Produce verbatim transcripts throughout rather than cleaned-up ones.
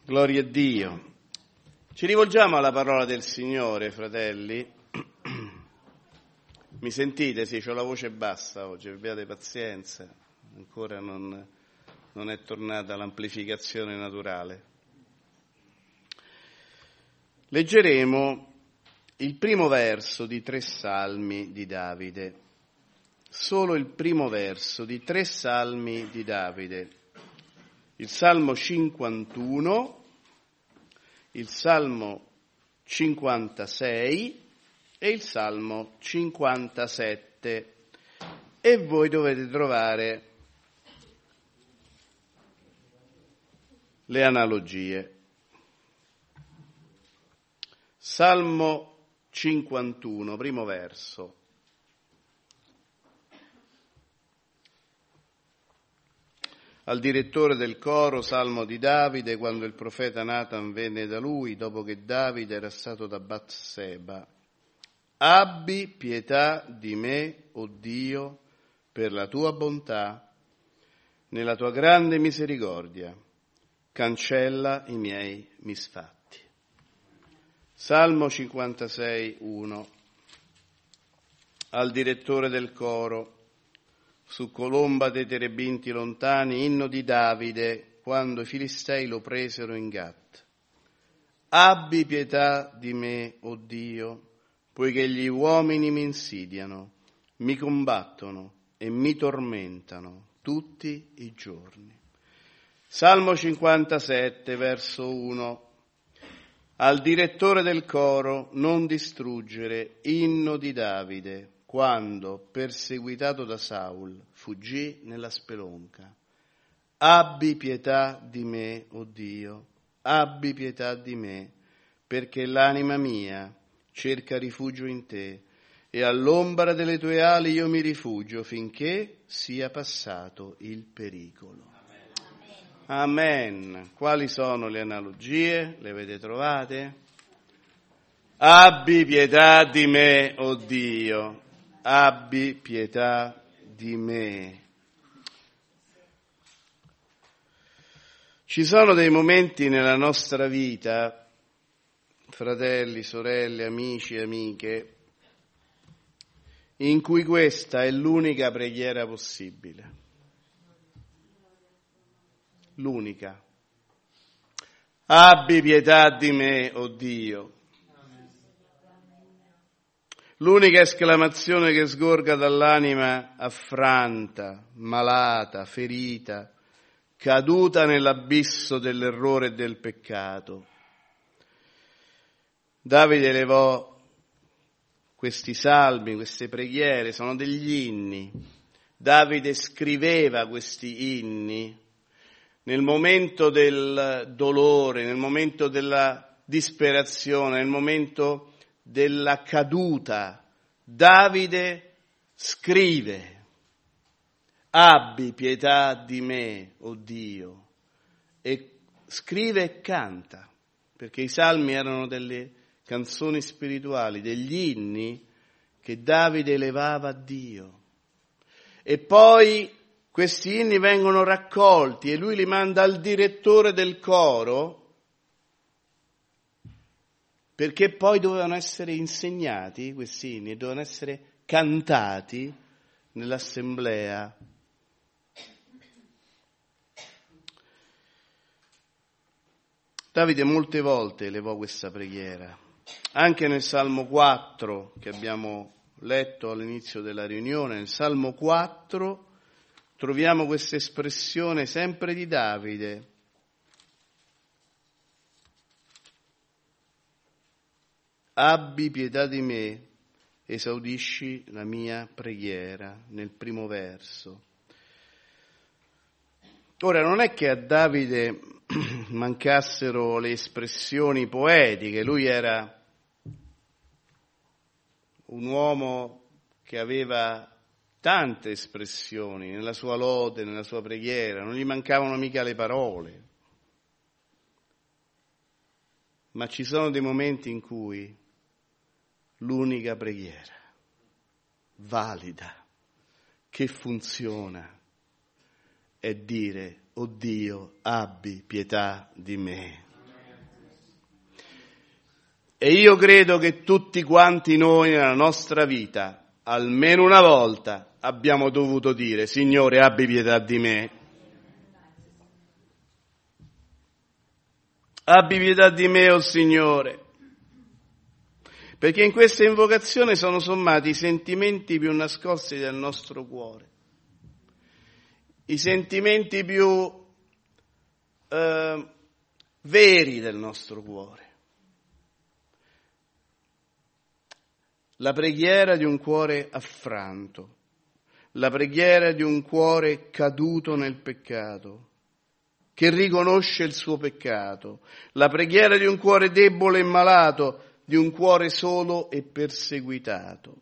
Gloria a Dio. Ci rivolgiamo alla parola del Signore, fratelli. Mi sentite? Sì, ho la voce bassa oggi, abbiate pazienza, ancora non, non è tornata l'amplificazione naturale. Leggeremo il primo verso di tre salmi di Davide, solo il primo verso di tre salmi di Davide, il Salmo cinquantuno, il Salmo cinquantasei e il Salmo cinquantasette, e voi dovete trovare le analogie. Salmo cinquantuno, primo verso. Al direttore del coro, Salmo di Davide, quando il profeta Natan venne da lui, dopo che Davide era stato da Batseba. Abbi pietà di me, o Dio, per la tua bontà, nella tua grande misericordia, cancella i miei misfatti. Salmo cinquantasei, uno. Al direttore del coro, su colomba dei terebinti lontani, inno di Davide, quando i Filistei lo presero in Gat. Abbi pietà di me, o Dio, poiché gli uomini mi insidiano, mi combattono e mi tormentano tutti i giorni. Salmo cinquantasette, verso uno. Al direttore del coro, non distruggere, inno di Davide, quando, perseguitato da Saul, fuggì nella spelonca. Abbi pietà di me, o Dio, abbi pietà di me, perché l'anima mia cerca rifugio in te, e all'ombra delle tue ali io mi rifugio, finché sia passato il pericolo. Amen. Amen. Quali sono le analogie? Le avete trovate? Abbi pietà di me, o Dio. Abbi pietà di me. Ci sono dei momenti nella nostra vita, fratelli, sorelle, amici, amiche, in cui questa è l'unica preghiera possibile. L'unica. Abbi pietà di me, o Dio. L'unica esclamazione che sgorga dall'anima affranta, malata, ferita, caduta nell'abisso dell'errore e del peccato. Davide elevò questi salmi, queste preghiere, sono degli inni. Davide scriveva questi inni nel momento del dolore, nel momento della disperazione, nel momento della caduta. Davide scrive: abbi pietà di me, o Dio, e scrive e canta, perché i salmi erano delle canzoni spirituali, degli inni che Davide elevava a Dio. E poi questi inni vengono raccolti e lui li manda al direttore del coro, perché poi dovevano essere insegnati questi inni, dovevano essere cantati nell'assemblea. Davide molte volte elevò questa preghiera, anche nel Salmo quattro che abbiamo letto all'inizio della riunione. Nel Salmo quattro troviamo questa espressione sempre di Davide. Abbi pietà di me, esaudisci la mia preghiera, nel primo verso. Ora, non è che a Davide mancassero le espressioni poetiche, lui era un uomo che aveva tante espressioni nella sua lode, nella sua preghiera, non gli mancavano mica le parole. Ma ci sono dei momenti in cui l'unica preghiera valida, che funziona, è dire: o Dio, abbi pietà di me. E io credo che tutti quanti noi nella nostra vita, almeno una volta, abbiamo dovuto dire: Signore, abbi pietà di me. Abbi pietà di me, o Signore. Perché in questa invocazione sono sommati i sentimenti più nascosti del nostro cuore, i sentimenti più eh, veri del nostro cuore. La preghiera di un cuore affranto, la preghiera di un cuore caduto nel peccato, che riconosce il suo peccato, la preghiera di un cuore debole e malato, di un cuore solo e perseguitato.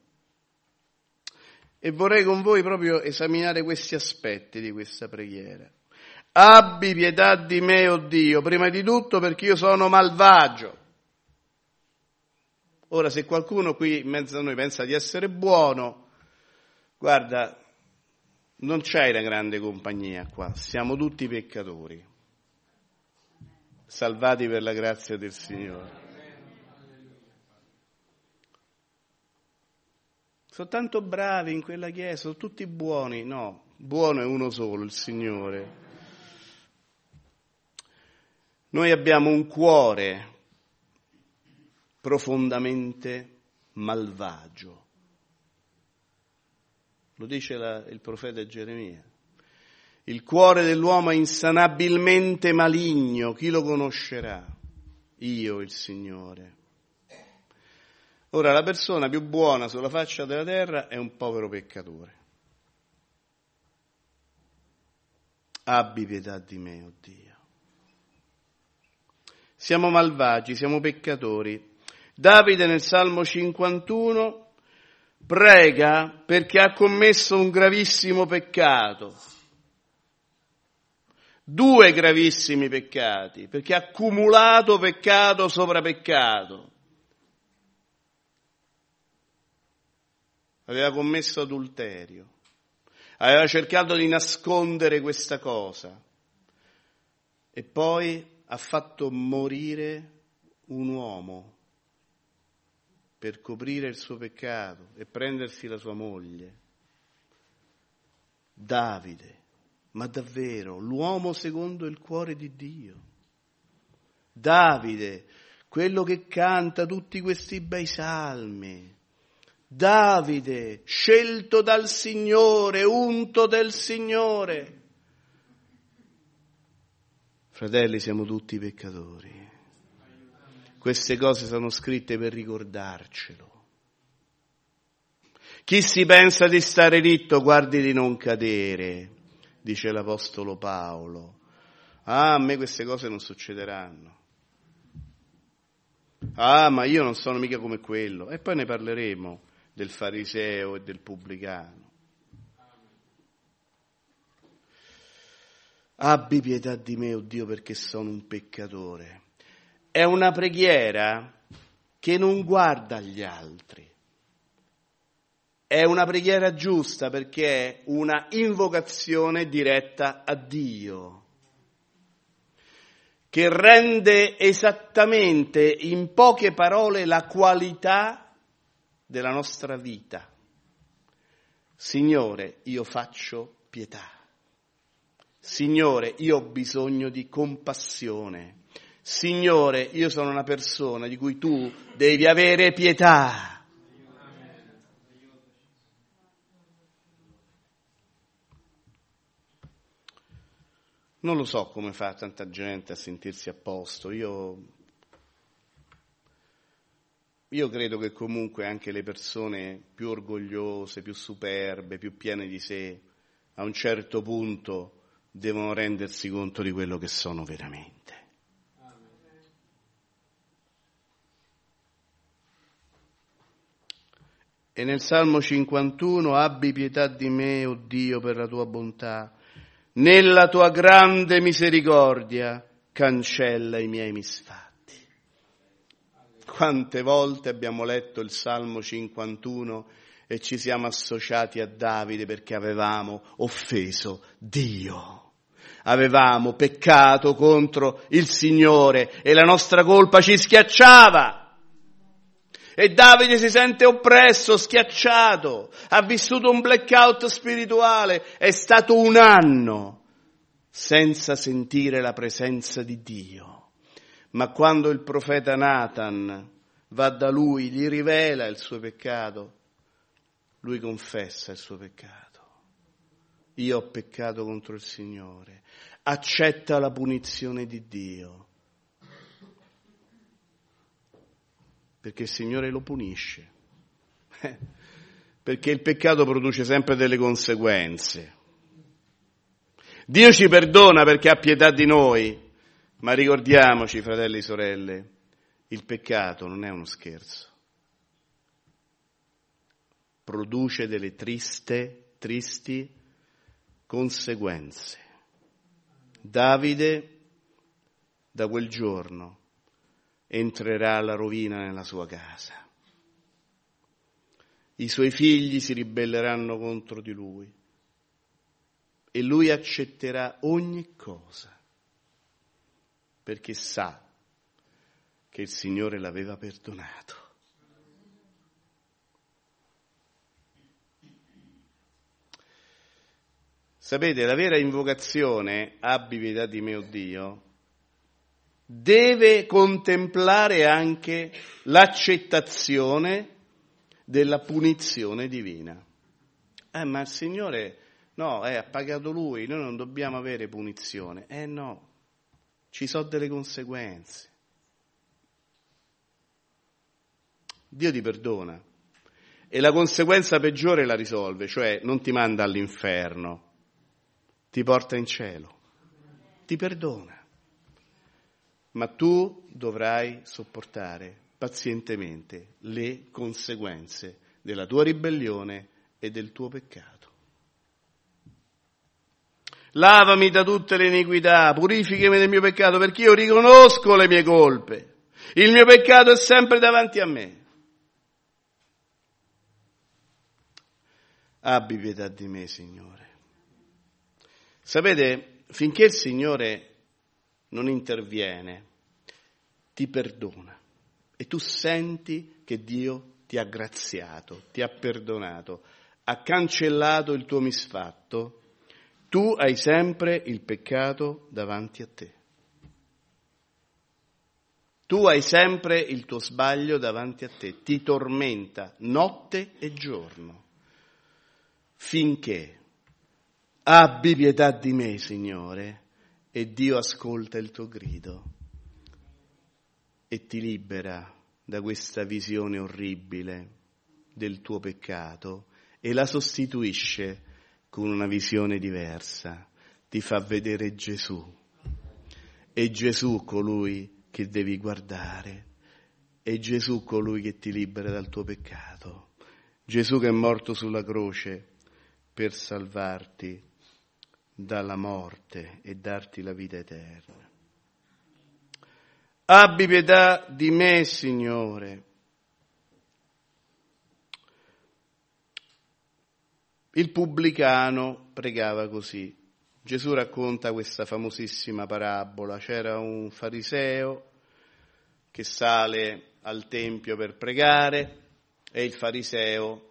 E vorrei con voi proprio esaminare questi aspetti di questa preghiera. Abbi pietà di me, o Dio, prima di tutto perché io sono malvagio. Ora, se qualcuno qui in mezzo a noi pensa di essere buono, guarda, non c'è una grande compagnia qua, siamo tutti peccatori, salvati per la grazia del Signore. Sono tanto bravi in quella chiesa, sono tutti buoni. No, buono è uno solo, il Signore. Noi abbiamo un cuore profondamente malvagio. Lo dice la, il profeta Geremia. Il cuore dell'uomo è insanabilmente maligno, chi lo conoscerà? Io, il Signore. Ora, la persona più buona sulla faccia della terra è un povero peccatore. Abbi pietà di me, o Dio. Siamo malvagi, siamo peccatori. Davide nel Salmo cinquantuno prega perché ha commesso un gravissimo peccato. Due gravissimi peccati, perché ha accumulato peccato sopra peccato. Aveva commesso adulterio, aveva cercato di nascondere questa cosa e poi ha fatto morire un uomo per coprire il suo peccato e prendersi la sua moglie. Davide, ma davvero, l'uomo secondo il cuore di Dio. Davide, quello che canta tutti questi bei salmi. Davide, scelto dal Signore, unto del Signore. Fratelli, siamo tutti peccatori. Queste cose sono scritte per ricordarcelo. Chi si pensa di stare ritto, guardi di non cadere, dice l'Apostolo Paolo. Ah, a me queste cose non succederanno. Ah, ma io non sono mica come quello. E poi ne parleremo del fariseo e del pubblicano. Abbi pietà di me, o Dio, perché sono un peccatore. È una preghiera che non guarda agli altri. È una preghiera giusta perché è una invocazione diretta a Dio, che rende esattamente in poche parole la qualità della nostra vita. Signore, io faccio pietà. Signore, io ho bisogno di compassione. Signore, io sono una persona di cui tu devi avere pietà. Non lo so come fa tanta gente a sentirsi a posto. Io, io credo che comunque anche le persone più orgogliose, più superbe, più piene di sé, a un certo punto devono rendersi conto di quello che sono veramente. E nel Salmo cinquantuno, abbi pietà di me, o Dio, per la tua bontà. Nella tua grande misericordia cancella i miei misfatti. Quante volte abbiamo letto il Salmo cinquantuno e ci siamo associati a Davide perché avevamo offeso Dio. Avevamo peccato contro il Signore e la nostra colpa ci schiacciava. E Davide si sente oppresso, schiacciato, ha vissuto un blackout spirituale, è stato un anno senza sentire la presenza di Dio. Ma quando il profeta Nathan va da lui, gli rivela il suo peccato, lui confessa il suo peccato. Io ho peccato contro il Signore. Accetta la punizione di Dio. Perché il Signore lo punisce. Perché il peccato produce sempre delle conseguenze. Dio ci perdona perché ha pietà di noi, ma ricordiamoci, fratelli e sorelle, il peccato non è uno scherzo. Produce delle triste, tristi conseguenze. Davide, da quel giorno, entrerà la rovina nella sua casa. I suoi figli si ribelleranno contro di lui e lui accetterà ogni cosa perché sa che il Signore l'aveva perdonato. Sapete, la vera invocazione, abbi pietà di me, o Dio, deve contemplare anche l'accettazione della punizione divina. Eh, ma il Signore, no, eh, ha pagato Lui, noi non dobbiamo avere punizione. Eh no, ci sono delle conseguenze. Dio ti perdona e la conseguenza peggiore la risolve, cioè non ti manda all'inferno, ti porta in cielo, ti perdona. Ma tu dovrai sopportare pazientemente le conseguenze della tua ribellione e del tuo peccato. Lavami da tutte le iniquità, purificami del mio peccato, perché io riconosco le mie colpe. Il mio peccato è sempre davanti a me. Abbi pietà di me, Signore. Sapete, finché il Signore non interviene, ti perdona e tu senti che Dio ti ha graziato, ti ha perdonato, ha cancellato il tuo misfatto, tu hai sempre il peccato davanti a te. Tu hai sempre il tuo sbaglio davanti a te, ti tormenta notte e giorno, finché abbi pietà di me, Signore, e Dio ascolta il tuo grido e ti libera da questa visione orribile del tuo peccato e la sostituisce con una visione diversa. Ti fa vedere Gesù. È Gesù colui che devi guardare. È Gesù colui che ti libera dal tuo peccato. Gesù che è morto sulla croce per salvarti dalla morte e darti la vita eterna. Abbi pietà di me, Signore. Il pubblicano pregava così. Gesù racconta questa famosissima parabola. C'era un fariseo che sale al tempio per pregare e il fariseo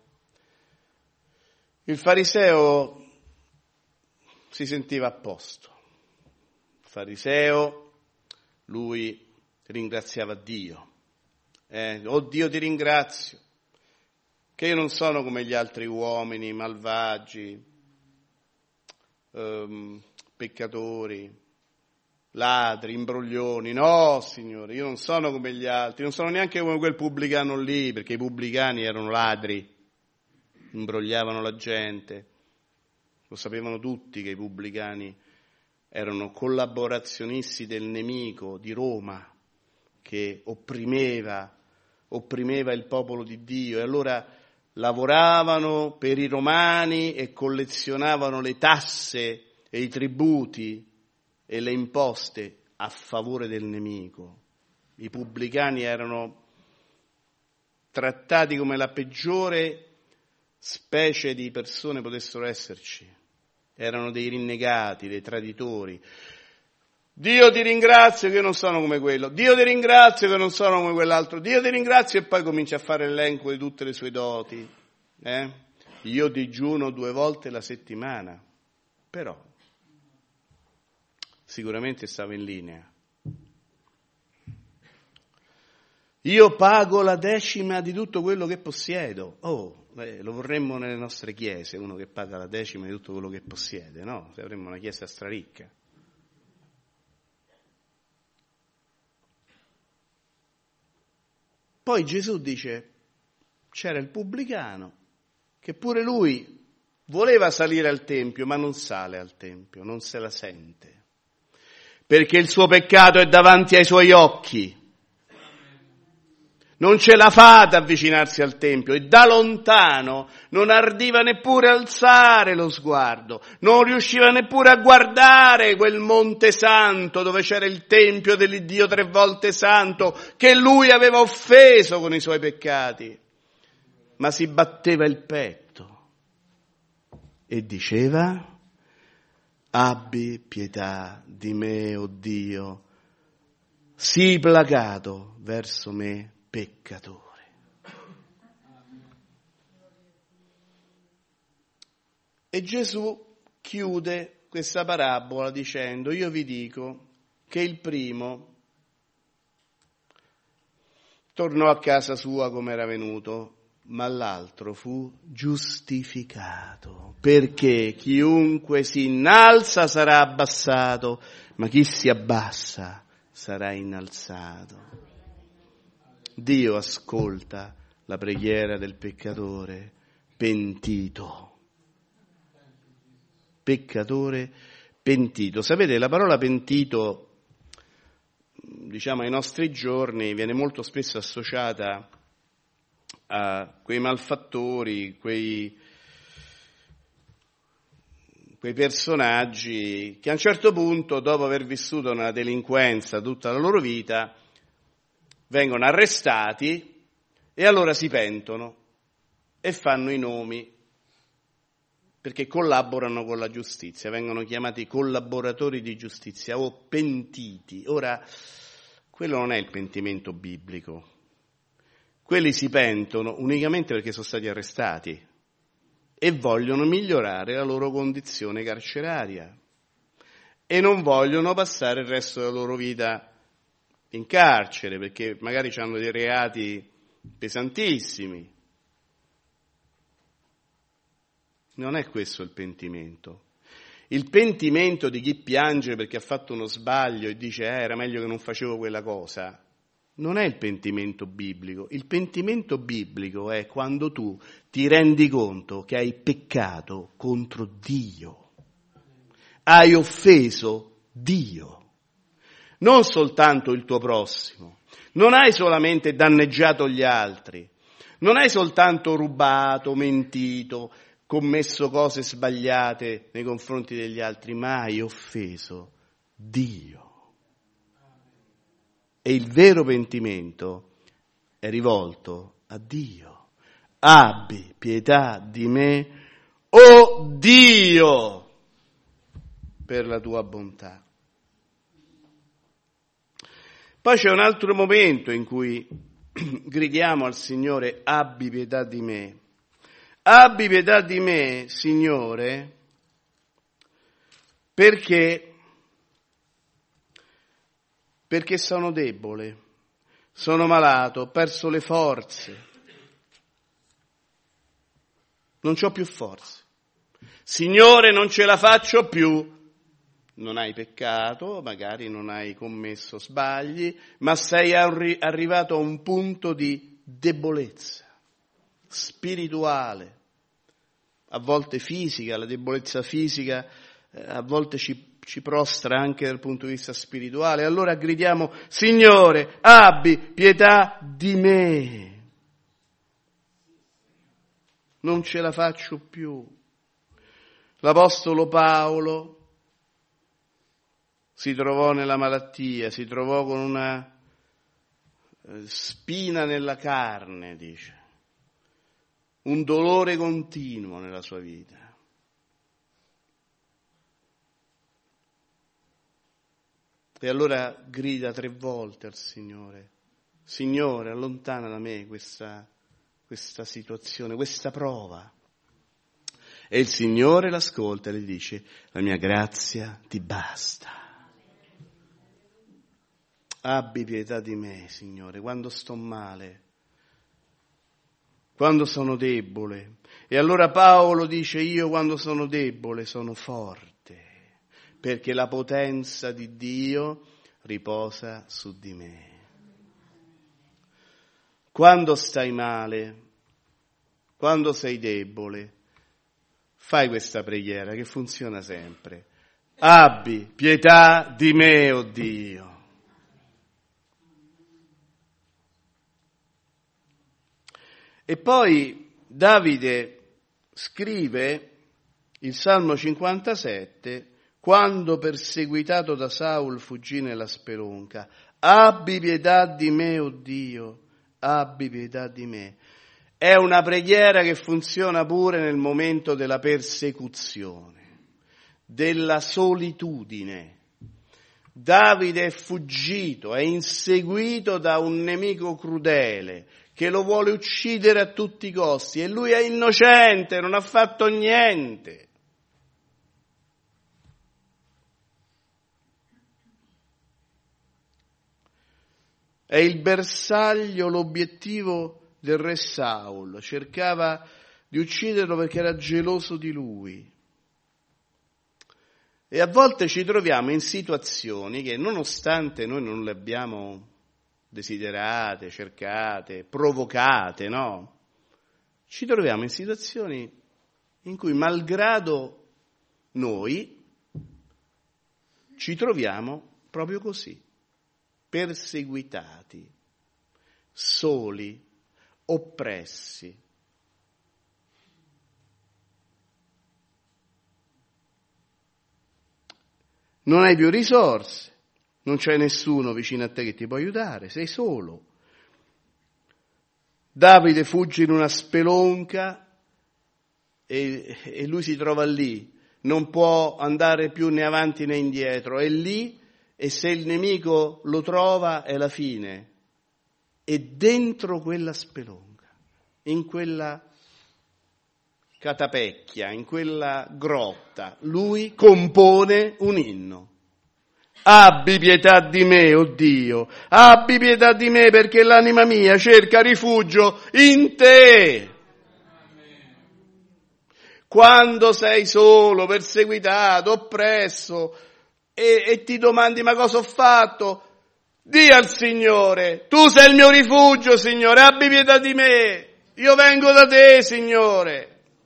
il fariseo si sentiva a posto. Il fariseo, lui ringraziava Dio. Eh, oh Dio, ti ringrazio che io non sono come gli altri uomini malvagi, ehm, peccatori, ladri, imbroglioni. No, Signore, io non sono come gli altri, non sono neanche come quel pubblicano lì, perché i pubblicani erano ladri, imbrogliavano la gente. Lo sapevano tutti che i pubblicani erano collaborazionisti del nemico di Roma che opprimeva, opprimeva il popolo di Dio e allora lavoravano per i romani e collezionavano le tasse e i tributi e le imposte a favore del nemico. I pubblicani erano trattati come la peggiore specie di persone potessero esserci. Erano dei rinnegati, dei traditori. Dio ti ringrazio che io non sono come quello, Dio ti ringrazio che non sono come quell'altro, Dio ti ringrazio, e poi comincia a fare l'elenco di tutte le sue doti. Eh? Io digiuno due volte la settimana, però sicuramente stavo in linea. Io pago la decima di tutto quello che possiedo. Oh, eh, lo vorremmo nelle nostre chiese, uno che paga la decima di tutto quello che possiede, no? Se avremmo una chiesa straricca. Poi Gesù dice, c'era il pubblicano, che pure lui voleva salire al Tempio, ma non sale al Tempio, non se la sente, perché il suo peccato è davanti ai suoi occhi. Non ce la fa ad avvicinarsi al Tempio, e da lontano non ardiva neppure alzare lo sguardo, non riusciva neppure a guardare quel Monte Santo dove c'era il Tempio dell'Iddio tre volte santo, che lui aveva offeso con i suoi peccati, ma si batteva il petto e diceva, abbi pietà di me, o Dio, sii placato verso me, peccatore. E Gesù chiude questa parabola dicendo, io vi dico che il primo tornò a casa sua come era venuto, ma l'altro fu giustificato, perché chiunque si innalza sarà abbassato, ma chi si abbassa sarà innalzato. Dio ascolta la preghiera del peccatore pentito. Peccatore pentito. Sapete, la parola pentito, diciamo ai nostri giorni, viene molto spesso associata a quei malfattori, quei, quei personaggi che a un certo punto, dopo aver vissuto una delinquenza tutta la loro vita, vengono arrestati e allora si pentono e fanno i nomi perché collaborano con la giustizia, vengono chiamati collaboratori di giustizia o pentiti. Ora, quello non è il pentimento biblico. Quelli si pentono unicamente perché sono stati arrestati e vogliono migliorare la loro condizione carceraria e non vogliono passare il resto della loro vita in carcere, perché magari hanno dei reati pesantissimi. Non è questo il pentimento. Il pentimento di chi piange perché ha fatto uno sbaglio e dice eh, era meglio che non facevo quella cosa, non è il pentimento biblico. Il pentimento biblico è quando tu ti rendi conto che hai peccato contro Dio, hai offeso Dio. Non soltanto il tuo prossimo, non hai solamente danneggiato gli altri, non hai soltanto rubato, mentito, commesso cose sbagliate nei confronti degli altri, ma hai offeso Dio. E il vero pentimento è rivolto a Dio. Abbi pietà di me, o Dio, per la tua bontà. Poi c'è un altro momento in cui gridiamo al Signore, abbi pietà di me. Abbi pietà di me, Signore, perché, perché sono debole, sono malato, ho perso le forze, non c'ho più forze. Signore, non ce la faccio più. Non hai peccato, magari non hai commesso sbagli, ma sei arri- arrivato a un punto di debolezza spirituale, a volte fisica. La debolezza fisica eh, a volte ci, ci prostra anche dal punto di vista spirituale. Allora gridiamo, Signore, abbi pietà di me. Non ce la faccio più. L'Apostolo Paolo si trovò nella malattia, si trovò con una spina nella carne, dice, un dolore continuo nella sua vita. E allora grida tre volte al Signore: Signore, allontana da me questa, questa situazione, questa prova. E il Signore l'ascolta e gli dice: la mia grazia ti basta. Abbi pietà di me, Signore, quando sto male, quando sono debole. E allora Paolo dice: io quando sono debole sono forte, perché la potenza di Dio riposa su di me. Quando stai male, quando sei debole, fai questa preghiera che funziona sempre. Abbi pietà di me, o Dio. E poi Davide scrive il Salmo cinquantasette, quando perseguitato da Saul fuggì nella spelonca: abbi pietà di me, o Dio, abbi pietà di me. È una preghiera che funziona pure nel momento della persecuzione, della solitudine. Davide è fuggito, è inseguito da un nemico crudele che lo vuole uccidere a tutti i costi, e lui è innocente, non ha fatto niente. È il bersaglio, l'obiettivo del re Saul. Cercava di ucciderlo perché era geloso di lui. E a volte ci troviamo in situazioni che, nonostante noi non le abbiamo desiderate, cercate, provocate, no? Ci troviamo in situazioni in cui, malgrado noi, ci troviamo proprio così, perseguitati, soli, oppressi. Non hai più risorse, non c'è nessuno vicino a te che ti può aiutare, sei solo. Davide fugge in una spelonca e, e lui si trova lì, non può andare più né avanti né indietro, è lì, e se il nemico lo trova è la fine. E dentro quella spelonca, in quella catapecchia, in quella grotta, lui compone un inno. Abbi pietà di me, o Dio, abbi pietà di me, perché l'anima mia cerca rifugio in te. Quando sei solo, perseguitato, oppresso, e, e ti domandi: ma cosa ho fatto? Dì al Signore: tu sei il mio rifugio, Signore, abbi pietà di me, io vengo da te, Signore.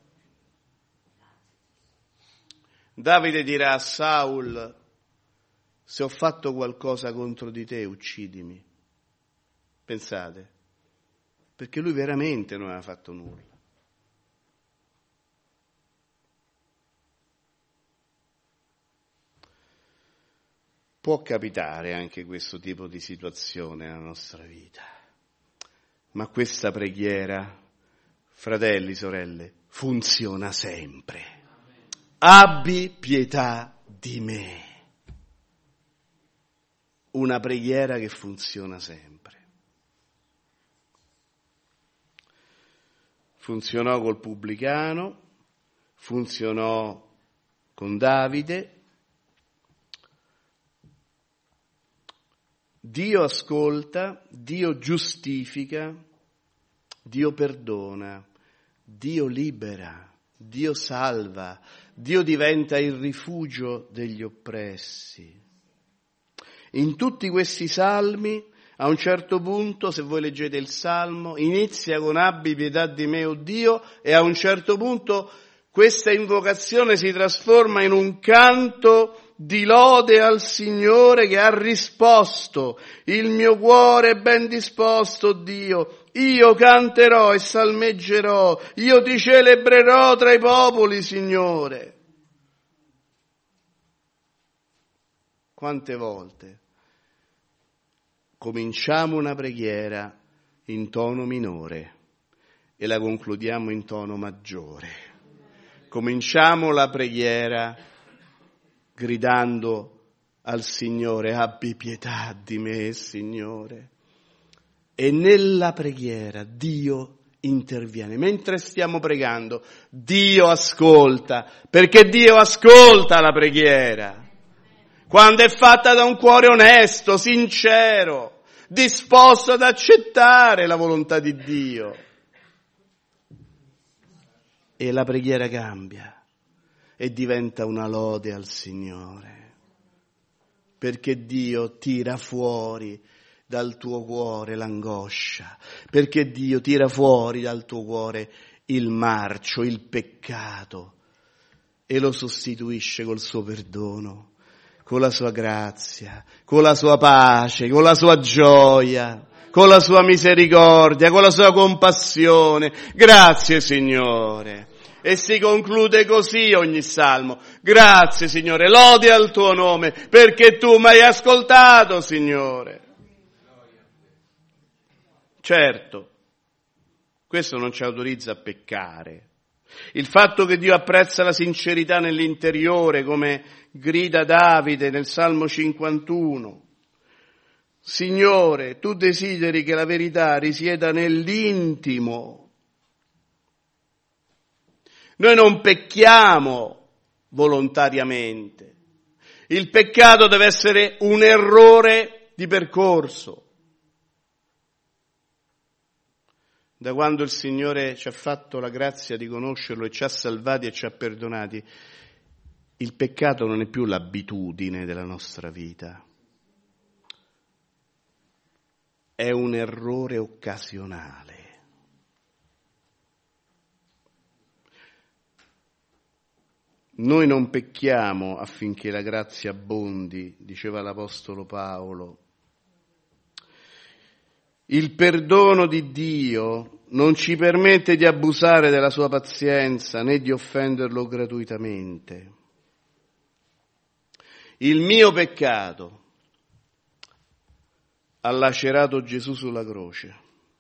Davide dirà a Saul: se ho fatto qualcosa contro di te, uccidimi. Pensate, perché lui veramente non aveva fatto nulla. Può capitare anche questo tipo di situazione nella nostra vita, ma questa preghiera, fratelli, sorelle, funziona sempre. Abbi pietà di me. Una preghiera che funziona sempre. Funzionò col pubblicano, funzionò con Davide. Dio ascolta, Dio giustifica, Dio perdona, Dio libera, Dio salva, Dio diventa il rifugio degli oppressi. In tutti questi salmi, a un certo punto, se voi leggete il salmo, inizia con abbi pietà di me, o Dio, e a un certo punto questa invocazione si trasforma in un canto di lode al Signore che ha risposto: il mio cuore è ben disposto, Dio, io canterò e salmeggerò, io ti celebrerò tra i popoli, Signore. Quante volte cominciamo una preghiera in tono minore e la concludiamo in tono maggiore. Cominciamo la preghiera gridando al Signore: abbi pietà di me, Signore. E nella preghiera Dio interviene. Mentre stiamo pregando, Dio ascolta, perché Dio ascolta la preghiera. Quando è fatta da un cuore onesto, sincero, disposto ad accettare la volontà di Dio. E la preghiera cambia e diventa una lode al Signore, perché Dio tira fuori dal tuo cuore l'angoscia, perché Dio tira fuori dal tuo cuore il marcio, il peccato, e lo sostituisce col suo perdono, con la sua grazia, con la sua pace, con la sua gioia, con la sua misericordia, con la sua compassione. Grazie, Signore. E si conclude così ogni salmo. Grazie, Signore, lode al tuo nome, perché tu mi hai ascoltato, Signore. Certo, questo non ci autorizza a peccare. Il fatto che Dio apprezza la sincerità nell'interiore, come grida Davide nel Salmo cinquantuno. Signore, tu desideri che la verità risieda nell'intimo. Noi non pecchiamo volontariamente. Il peccato deve essere un errore di percorso. Da quando il Signore ci ha fatto la grazia di conoscerlo e ci ha salvati e ci ha perdonati, il peccato non è più l'abitudine della nostra vita. È un errore occasionale. Noi non pecchiamo affinché la grazia abbondi, diceva l'Apostolo Paolo. Il perdono di Dio non ci permette di abusare della sua pazienza né di offenderlo gratuitamente. Il mio peccato ha lacerato Gesù sulla croce.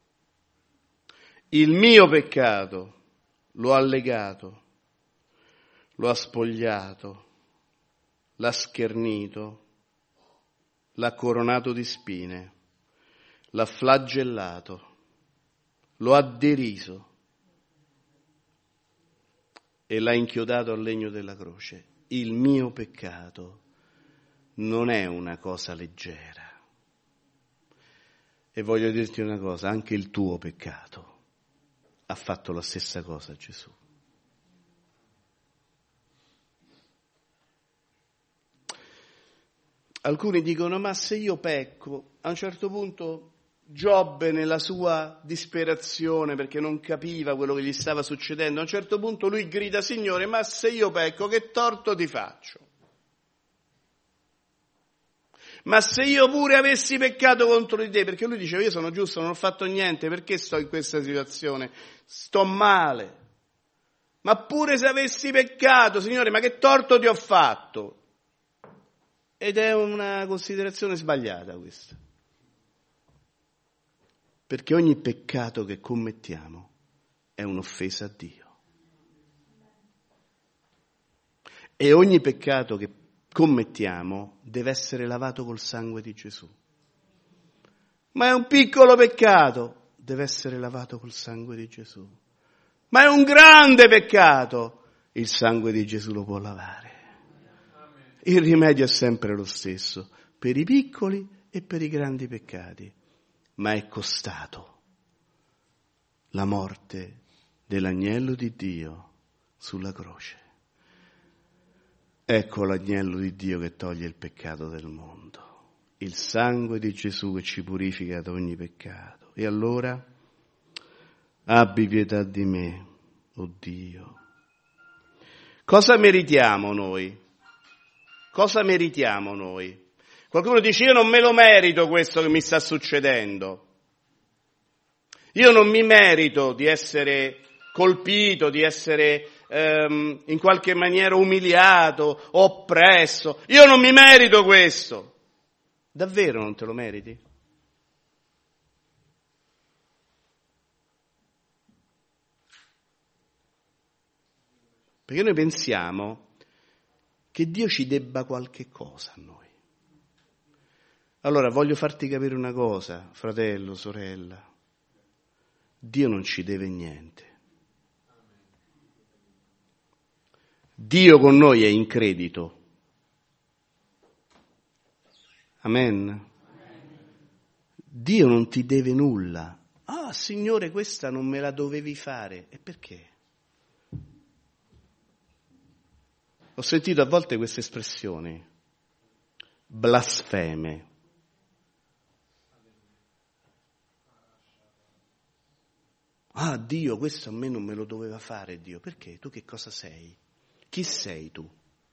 Il mio peccato lo ha legato, lo ha spogliato, l'ha schernito, l'ha coronato di spine, l'ha flagellato, lo ha deriso e l'ha inchiodato al legno della croce. Il mio peccato non è una cosa leggera. E voglio dirti una cosa, anche il tuo peccato ha fatto la stessa cosa a Gesù. Alcuni dicono: ma se io pecco, a un certo punto Giobbe, nella sua disperazione perché non capiva quello che gli stava succedendo, a un certo punto lui grida: Signore, ma se io pecco, che torto ti faccio? Ma se io pure avessi peccato contro di te, perché lui diceva: io sono giusto, non ho fatto niente, perché sto in questa situazione? Sto male. Ma pure se avessi peccato, Signore, ma che torto ti ho fatto? Ed è una considerazione sbagliata questa. Perché ogni peccato che commettiamo è un'offesa a Dio. E ogni peccato che commettiamo deve essere lavato col sangue di Gesù. Ma è un piccolo peccato, deve essere lavato col sangue di Gesù. Ma è un grande peccato, il sangue di Gesù lo può lavare. Il rimedio è sempre lo stesso, per i piccoli e per i grandi peccati. Ma è costato la morte dell'agnello di Dio sulla croce. Ecco l'agnello di Dio che toglie il peccato del mondo, il sangue di Gesù che ci purifica da ogni peccato. E allora, abbi pietà di me, oh Dio. Cosa meritiamo noi? Cosa meritiamo noi? Qualcuno dice: io non me lo merito questo che mi sta succedendo. Io non mi merito di essere colpito, di essere ehm, in qualche maniera umiliato, oppresso. Io non mi merito questo. Davvero non te lo meriti? Perché noi pensiamo che Dio ci debba qualche cosa a noi. Allora voglio farti capire una cosa, fratello, sorella. Dio non ci deve niente. Dio con noi è in credito. Amen. Dio non ti deve nulla. Ah, Signore, questa non me la dovevi fare. E perché? Ho sentito a volte queste espressioni, blasfeme. Ah, Dio, questo a me non me lo doveva fare, Dio. Perché? Tu che cosa sei? Chi sei tu?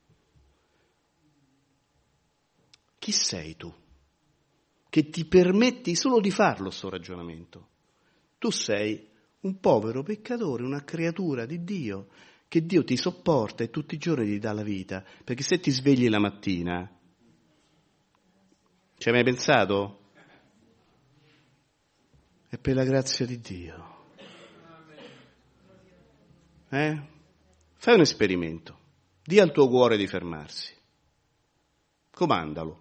Chi sei tu? Che ti permetti solo di farlo sto ragionamento. Tu sei un povero peccatore, una creatura di Dio, che Dio ti sopporta e tutti i giorni ti dà la vita. Perché se ti svegli la mattina, ci hai mai pensato? È per la grazia di Dio. Eh? Fai un esperimento. Dì al tuo cuore di fermarsi. Comandalo.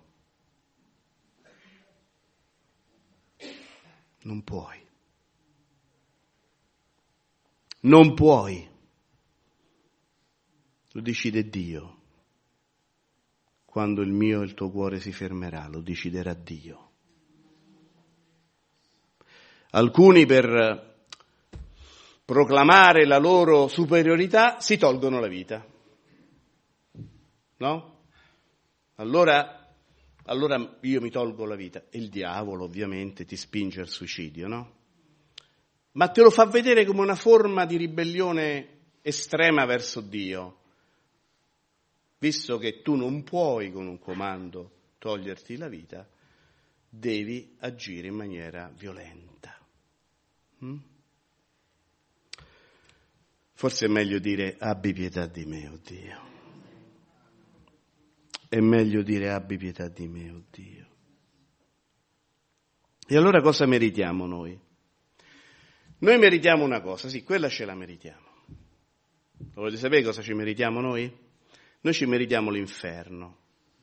Non puoi. Non puoi. Lo decide Dio. Quando il mio e il tuo cuore si fermerà, lo deciderà Dio. Alcuni per proclamare la loro superiorità si tolgono la vita. No? Allora, allora io mi tolgo la vita. E il diavolo ovviamente ti spinge al suicidio, no? Ma te lo fa vedere come una forma di ribellione estrema verso Dio, visto che tu non puoi con un comando toglierti la vita, devi agire in maniera violenta. Mm? Forse è meglio dire abbi pietà di me, oh Dio. È meglio dire abbi pietà di me, oh Dio. E allora cosa meritiamo noi? Noi meritiamo una cosa, sì, quella ce la meritiamo. Lo volete sapere cosa ci meritiamo noi? Noi ci meritiamo l'inferno.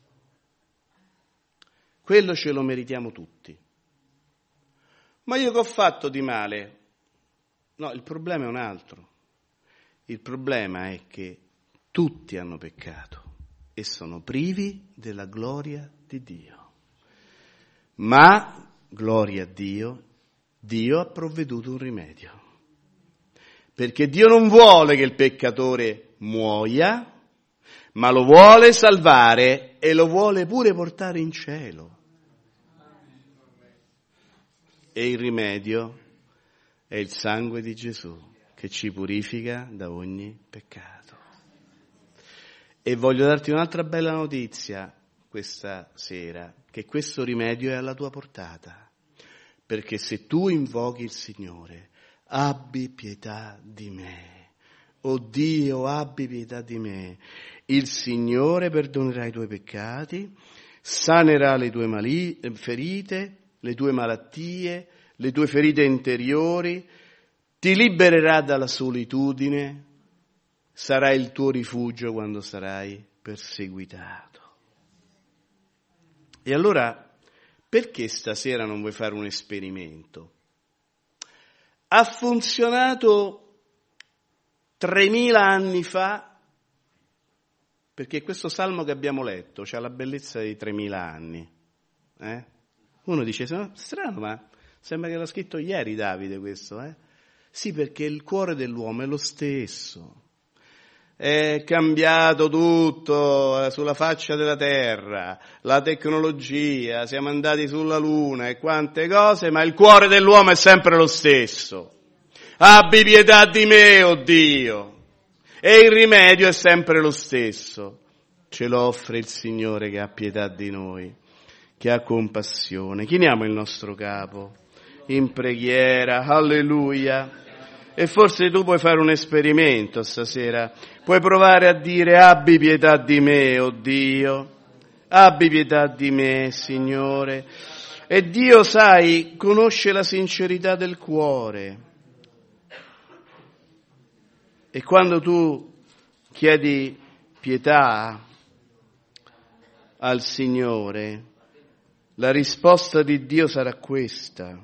Quello ce lo meritiamo tutti. Ma io che ho fatto di male? No, il problema è un altro. Il problema è che tutti hanno peccato e sono privi della gloria di Dio. Ma, gloria a Dio, Dio ha provveduto un rimedio. Perché Dio non vuole che il peccatore muoia, ma lo vuole salvare e lo vuole pure portare in cielo. E il rimedio è il sangue di Gesù che ci purifica da ogni peccato. E voglio darti un'altra bella notizia questa sera, che questo rimedio è alla tua portata. Perché se tu invochi il Signore, abbi pietà di me. Oh Dio, abbi pietà di me. Il Signore perdonerà i tuoi peccati, sanerà le tue mali- ferite, le tue malattie, le tue ferite interiori, ti libererà dalla solitudine, sarà il tuo rifugio quando sarai perseguitato. E allora, perché stasera non vuoi fare un esperimento? Ha funzionato tremila anni fa, perché questo salmo che abbiamo letto ha la bellezza di tremila anni. Eh? Uno dice, strano, ma sembra che l'ha scritto ieri Davide questo, eh? Sì, perché il cuore dell'uomo è lo stesso. È cambiato tutto sulla faccia della terra, la tecnologia, siamo andati sulla luna e quante cose, ma il cuore dell'uomo è sempre lo stesso. Abbi pietà di me, oh Dio. E il rimedio è sempre lo stesso. Ce lo offre il Signore che ha pietà di noi, che ha compassione. Chiniamo il nostro capo in preghiera, alleluia. E forse tu puoi fare un esperimento stasera, puoi provare a dire abbi pietà di me, oh Dio, abbi pietà di me, Signore. E Dio, sai, conosce la sincerità del cuore. E quando tu chiedi pietà al Signore, La risposta di Dio sarà questa.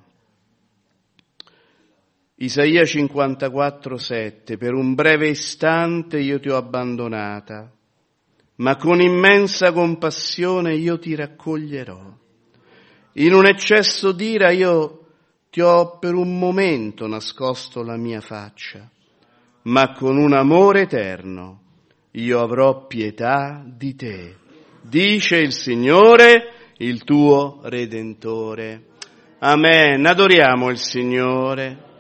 Isaia cinquantaquattro sette, per un breve istante io ti ho abbandonata, ma con immensa compassione io ti raccoglierò. In un eccesso d'ira io ti ho per un momento nascosto la mia faccia, ma con un amore eterno io avrò pietà di te, dice il Signore, il tuo Redentore. Amen. Adoriamo il Signore.